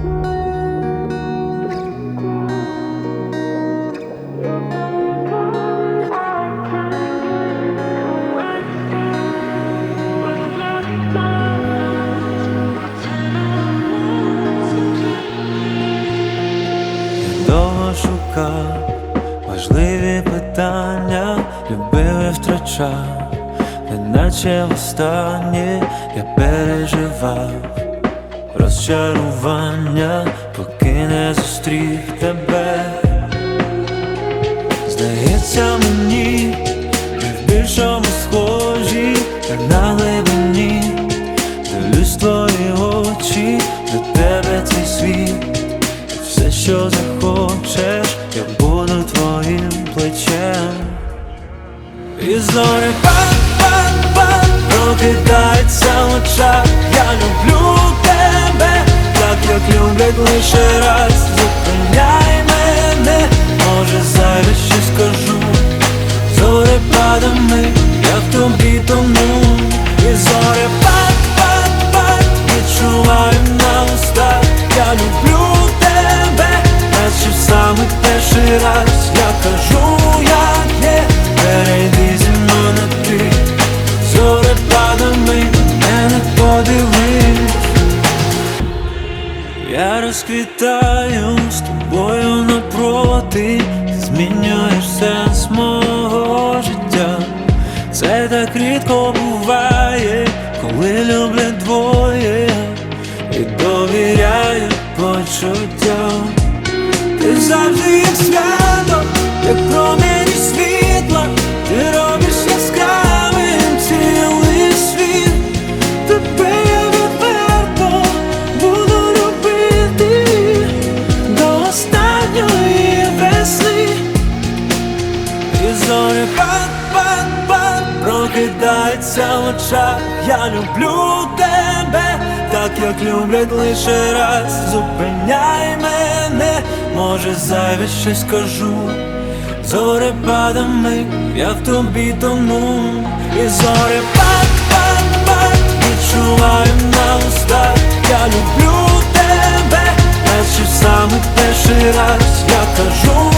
Довго шукав важливі питання, любив і втрачав, неначе востаннє я переживав розчарування, поки не зустрів тебе. Здається мені, ми в більшому схожі, як на глибині. Дивлюсь в твої очі, до тебе цей світ. Все, що захочеш, я буду твоїм плечем. І зорі пак-пак-пак прокидається в очах. Я люблю тебе, так як люблять лише раз. Зупиняй мене, може зайве щось скажу. Зорепадами я в тобі тону. І зорі пак-пак-пак відчуваю на устах. Я люблю тебе, наче в самих перший раз. Я кажу, як є, перейди зі мною на ти. Зорепадами мене подивись. Я розквітаю з тобою напроти. Ти змінюєш сенс мого життя. Це так рідко буває, коли люблять двоє і довіряють почуттям. Ти завжди як свято, як промені світла. Ти робиш яскравим цілий світ. Тебе я відверто буду любити до останньої весни. І зорі пак-пак-пак прокидається в очах. Я люблю тебе, так як люблять лише раз. Зупиняй мене, може зайве щось скажу. Зорепадами я в тобі тону. І зорі пак-пак-пак відчуваю на устах. Я люблю тебе, наче в самих перший раз. Я кажу,